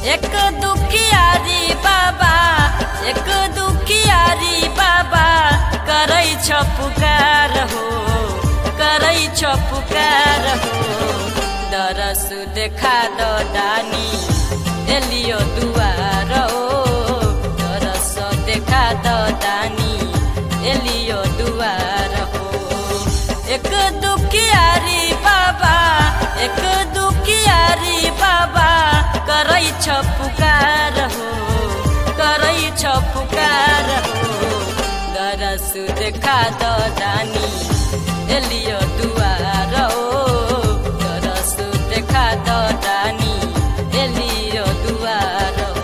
एक दुखियारी बाबा, एक दुखियारी बाबा, करै छ पुकार हो, करै छ पुकार हो। दरस देखा द दानी एलियो दुआर हो, दरस देखा द दानी एलियो दुआर हो। एक दुखियारी बाबा, एक दुखियारी बाबा, करै छ पुकार हो, करै छ पुकार हो। दरस देखा द दानी एलियो दुआर हो, दरस देखा द दानी एलियो दुआर हो।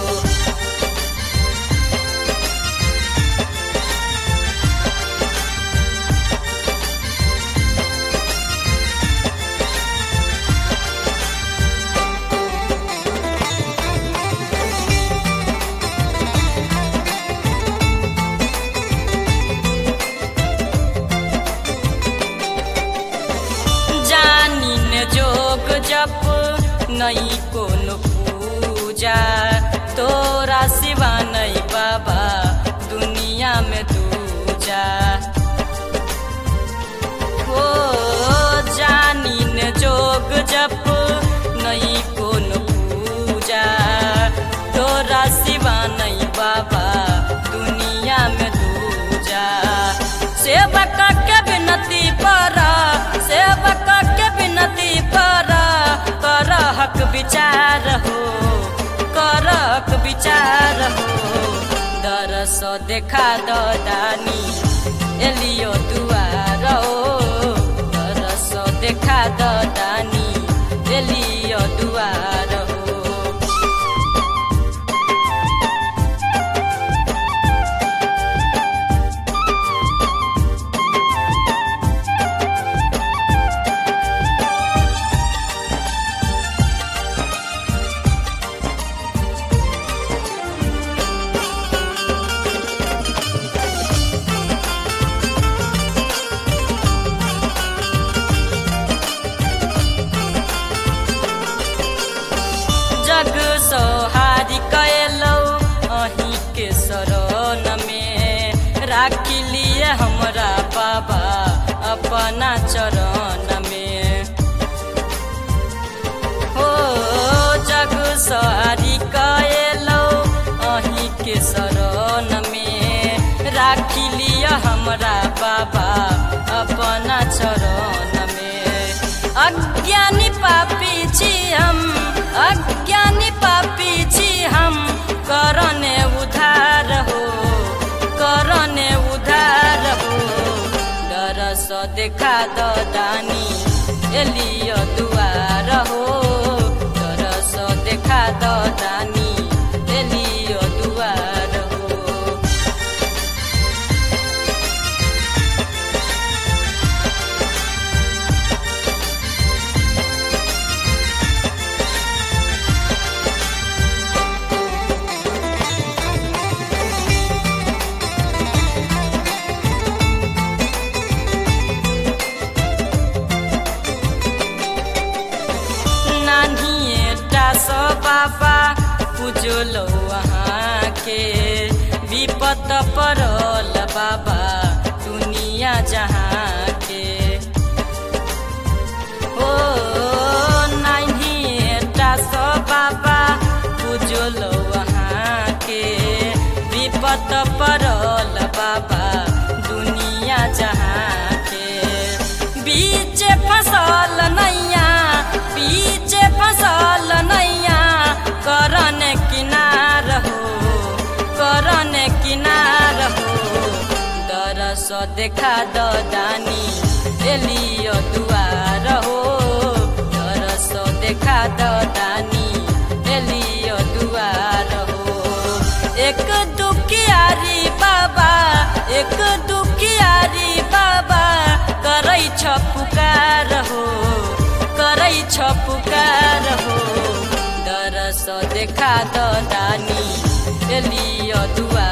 जोग जप नहीं कोनो पूजा, तोरा सिवा नहीं बाबा दुनिया में दूजा। हो जानी न जोग जप नहीं कोनो पूजा, तोरा सिवा नहीं बाबा दुनिया में दूजा। सेवक के विनती पर, सेवक के विनती पर, कर हक विचार हो, कर हक विचार हो। दरस देखा द दानी एलियो दुआर हो, दरस देखा द दानी एलियो दुआर हो। जग सोहारी कैलौ अही के शरण में, राखी लिए हमरा बाबा अपना चरण में। हो जग सोहारी कैलौ अही के शरण में, राखी लिए हमरा बाबा अपना चरण में। अज्ञानी पापी छी हम, अज्ञानी पापी छी हम, करने उधार हो, करने उधार हो। दरस देखा द दानी एलियो दुआर हो, दरस देखा द दानी एलियो दुआर हो। बाबा पूजलो वहाँ के, विपत परल बाबा दुनिया जहाँ के। ओ नहीं बाबा पूजलो वहाँ के, विपत परल बाबा दुनिया जहाँ के। बीच फसल नैया, बीच फसल नैया, करन किनार हो, करन किनार हो। दरस देखा द दानी एलियो दुआर हो, दरस देखा द दानी एलियो दुआर हो। एक दुखियारी बाबा, एक दुखियारी बाबा, करै छ पुकार हो, करै छ पुकार हो। दरस देखा द दानी एलियो दुआर